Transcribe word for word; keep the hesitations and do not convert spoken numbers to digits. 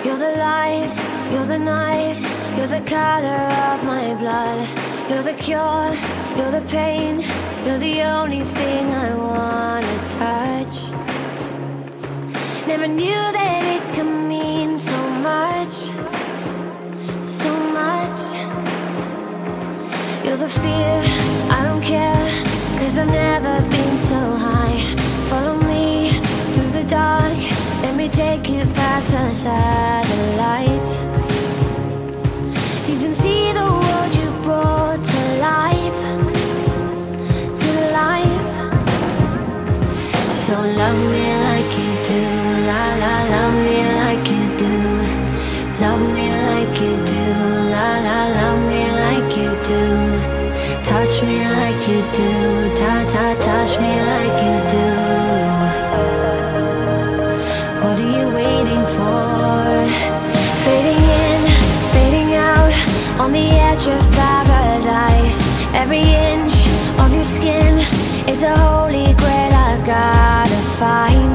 You're the light, you're the night, you're the color of my blood. You're the cure, you're the pain, you're the only thing I wanna touch. Never knew that it could mean so much, so much. You're the fear, I don't care, cause I've never been so high. Follow me through the dark, let me take you past the satellites. You can see the world you brought to life, to life. So love me like you do, la la, love me like you do. Love me like you do, la la, love me like you do. Touch me like you do, ta ta, touch me like you do. What are you waiting for? Fading in, fading out, on the edge of paradise. Every inch of your skin is a holy grail I've gotta find.